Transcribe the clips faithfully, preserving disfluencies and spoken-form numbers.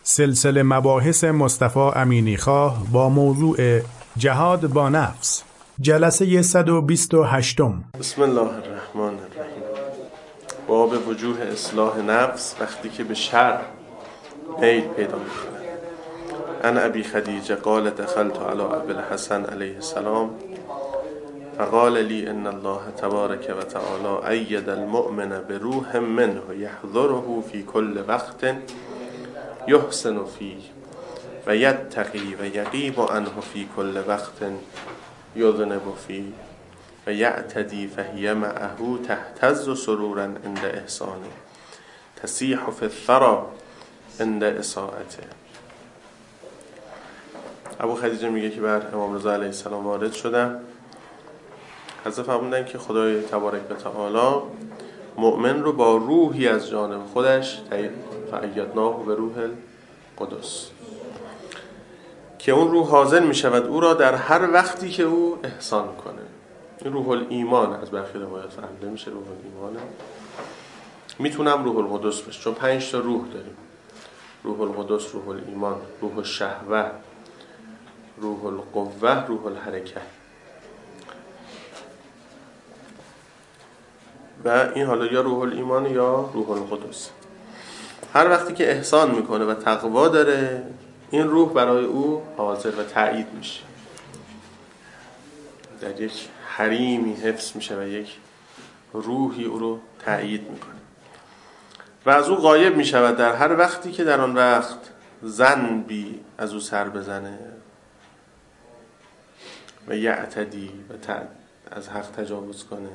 سلسله مباحث مصطفی امینی خواه با موضوع جهاد با نفس، جلسه صد و بیست و هشت. بسم الله الرحمن الرحیم. باب وجوه اصلاح نفس وقتی که به شر میل پیدا میکنه. عن ابی خدیجه قال دخلت علی ابی الحسن علیه السلام فقال لی ان الله تبارک و تعالی اید المؤمن بروح منه یحضره فی کل وقت یحسن فیه و یتقی و یغیب عنه فی کل وقت یذنب فیه و یعتدی فهی معه تهتز سرورا عند احسانه تسیح فی الثری عند اساءته. ابو خدیجه میگه که بر امام رضا علیه السلام وارد شدم. حضرت فرمودن که خدای تبارک و تعالی مؤمن رو با روحی از جانب خودش فأیدناه به روح القدس که اون روح حاضر می شود او را در هر وقتی که او احسان کنه. این روح الایمان از برخی روایات فهمیده میشه روح الایمانه. میتونم روح القدس بشه چون پنج تا روح داریم: روح القدس، روح الایمان، روح الشهوه، روح القوه، روح الحرکه. و این حالا یا روح الایمان یا روح القدس. هر وقتی که احسان میکنه و تقوا داره، این روح برای او حاضر و تایید میشه، در یک حریمی حفظ میشه و یک روحی او رو تایید میکنه و از او غایب میشود در هر وقتی که در آن وقت ذنبی از او سر بزنه و یعتدی و از حق تجاوز کنه.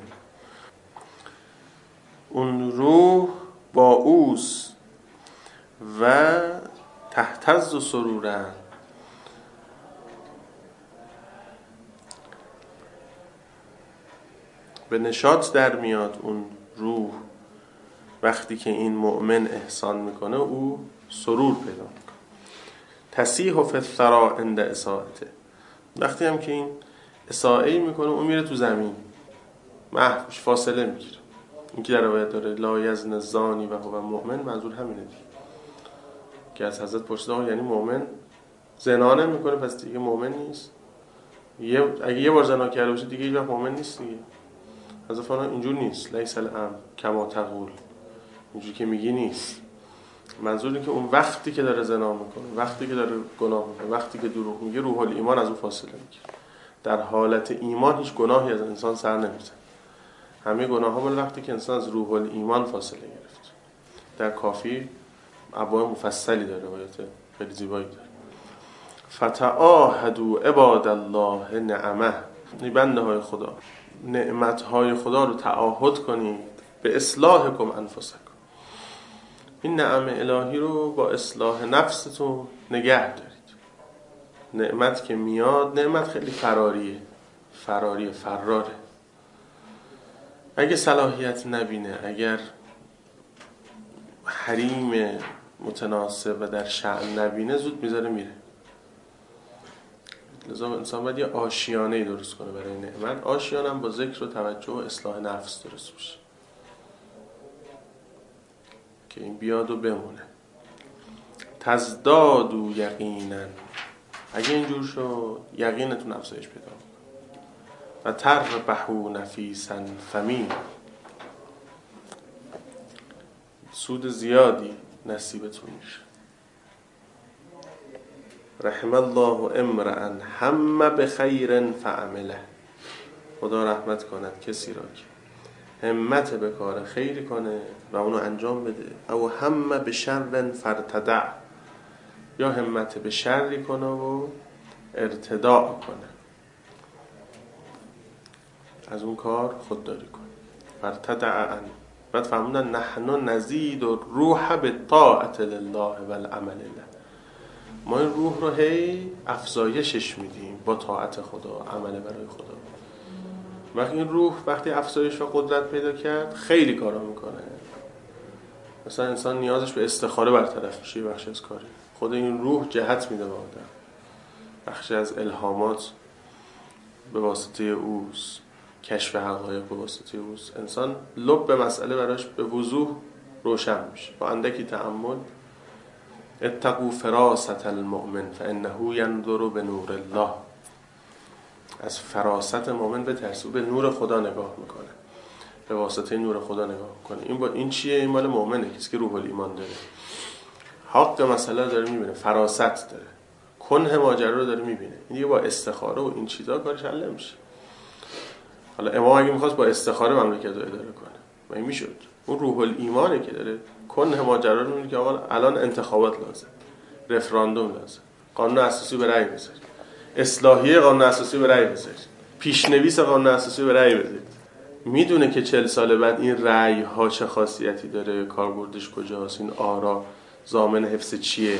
اون روح با اوست و تهتز و سرورن، به نشاط در میاد اون روح وقتی که این مؤمن احسان میکنه، او سرور پیدا میکنه. تسیح فی الثری عند اساءته، وقتی هم که این اساءه‌ای میکنه اون میره تو زمین، محوش فاصله میگیره. این که در روایت داره لا یزن الزانی و هو مؤمن، منظور همینه دیگه که از حضرت پرسیدن یعنی مؤمن زنا نمیکنه پس دیگه مؤمن نیست؟ یه اگه یه بار زنا کرده باشه دیگه هیچ وقت مؤمن نیست دیگه. حضرت فرمودن اینجور نیست، لیس الامر کما تقول، اینجوری که میگی نیست. منظور اینه که اون وقتی که داره زنا میکنه، وقتی که داره گناه میکنه، وقتی که دروغ میگه، روح الایمان از اون فاصله میگیره. در حالت ایمان هیچ گناهی از انسان سر نمیزنه. همه گناه ها مال وقتی که انسان از روح الایمان فاصله گرفت. در کافی ابواب مفصلی داره، روایت خیلی زیبایی داره. فتعاهدوا عباد الله نعمه، این بنده های خدا نعمت های خدا رو تعاهد کنید به اصلاحکم انفسکم، این نعم الهی رو با اصلاح نفستون نگه دارید. نعمت که میاد، نعمت خیلی فراریه، فراریه فراره. اگه صلاحیت نبینه، اگر حریم متناسب و در شأن نبینه، زود میذاره میره. لذا انسان باید یه آشیانه درست کنه برای نعمت. آشیانه هم با ذکر و توجه و اصلاح نفس درست بشه که این بیاد و بمونه. تزدادوا یقینا، اگه اینجور شد یقینتون افزایش پیدا کنه. و تربحوا نفیسا ثمین، سود زیادی نصیبتون میشه. رحم الله امرأ هم بخیر فعمله، خدا رحمت کند کسی را که همت به کار خیری کنه و اونو انجام بده. او هم به شر فرتدع، یا همت به شری کنه و ارتداع کنه، از اون کار خودداری کنه. فرتدع ان، بعد فهموندن نحن نزید و روح به طاعت لله و العمل له، ما این روح رو هی افزایشش میدیم با طاعت خدا، عمل برای خدا. وقتی این روح وقتی افزایش و قدرت پیدا کرد خیلی کارا میکنه. مثلا انسان نیازش به استخاره برطرف میشه، بخش از کاری خود این روح جهت میده به آدم، بخش از الهامات به واسطه اوست، کشف حقایق به واسطه اوست. انسان لب به مسئله براش به وضوح روشن میشه، با اندکی تأمل اتقوا فراست المؤمن فانه ینظر بنور الله. از فراست مؤمن بترسید، به نور خدا نگاه میکنه، به واسطه نور خدا نگاه میکنه. این با این چیه؟ این مال مؤمنه، کسی که روح الایمان داره، حق مسئله داره میبینه، فراست داره، کنه ماجرا رو داره میبینه. این دیگه با استخاره و این چیزا کارش حل نمیشه. حالا امام اگه میخواست با استخاره مملکت رو اداره کنه مگه میشد؟ اون روح الایمانه که داره کنه ماجرا رو میبینه که آقا الان انتخابات لازم، رفراندوم لازم، قانون اساسی به رأی بذارید، اصلاحیه قانون اساسی به رأی بذارید، پیشنویس قانون اساسی به رأی بذارید. میدونه که چهل سال بعد این رأی ها چه خاصیتی داره، کاربردش کجاست، این آرا ضامن حفظ چیه.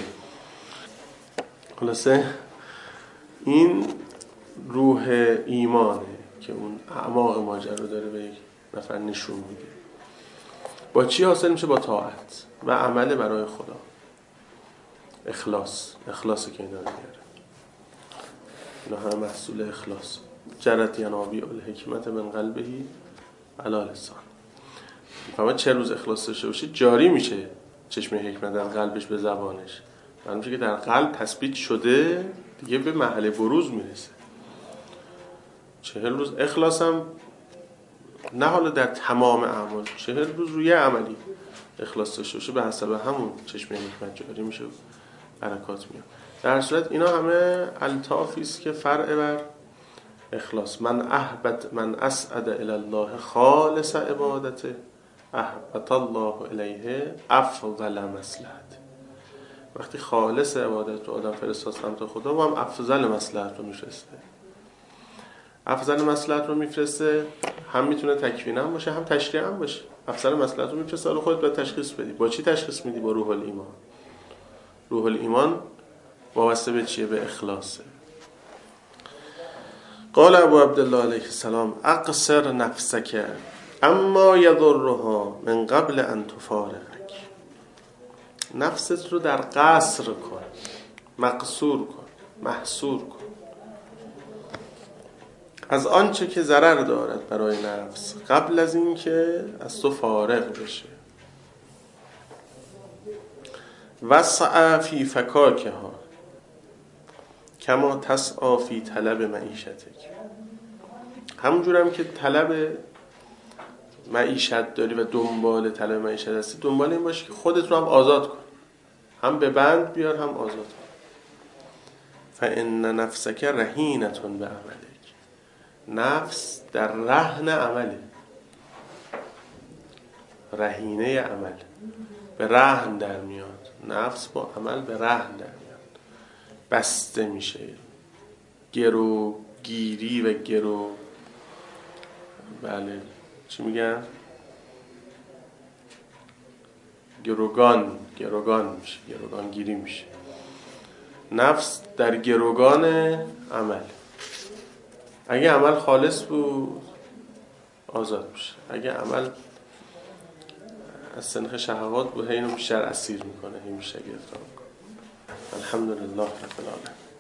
خلاصه این روح ایمانه که اون اعماق ماجرا رو داره به یک نفر نشون میده. با چی حاصل میشه؟ با طاعت و عمل برای خدا. اخلاص، اخلاصی که اینا رو میاره. اینا همه محصول اخلاص. جرت ینابیع الحکمت من قلبهی علی لسان. فهمت چه روز اخلاص داشته باشه جاری میشه چشمه حکمت در قلبش به زبانش. معلوم میشه که در قلب تثبیت شده، دیگه به محل بروز میرسه. چهل روز اخلاص هم نه حالا در تمام اعمال، چهل روز روی عملی اخلاص داشته باشه به حسب همون چشمه حکمت جاری میشه، برکات میاد. در صورت اینا همه الطافی است که فرع بر اخلاص. من احبت من اسعد الی الله خالص عبادته احبت الله الیه افضل مصلحت. وقتی خالص عبادت رو آدم فرستاد سمت خدا، و هم افضل مصلحت رو میفرسته. افضل مصلحت رو میفرسته، هم میتونه تکوین هم باشه هم تشریع هم باشه. افضل مصلحت رو میفرسته، حالا خودت باید تشخیص بدی. با چی تشخیص میدی؟ با روح الایمان. روح الایمان وابسته به چیه؟ به اخلاصه. قال ابو عبدالله علیه السلام اقصر نفسک اما یضرها من قبل ان تفارقک. نفست رو در قصر کن، مقصور کن، محصور کن از آنچه که ضرر دارد برای نفس قبل از این که از تو فارغ بشه. وسع فی فکاکها کما تسعی فی طلب معیشتک. همونجور هم که طلب معیشت داری و دنبال طلب معیشت هستی، دنبال این باشه که خودت رو هم آزاد کن، هم به بند بیار هم آزاد کن. فان نفسک رهینة بعملک. نفس در رهن عمله، رهینه عمل، به رهن در میاد. نفس با عمل به رهن در میاد، بسته میشه. گرو گیری و گرو بله چی میگن؟ گروگان گروگان میشه، گروگان گیری میشه. نفس در گروگان عمل. اگه عمل خالص بود آزاد میشه، اگه عمل از سنخ شهوات بود اینو بیشتر اسیر میکنه، این بیشتر گرفتار میکنه. الحمدلله رب العالمین.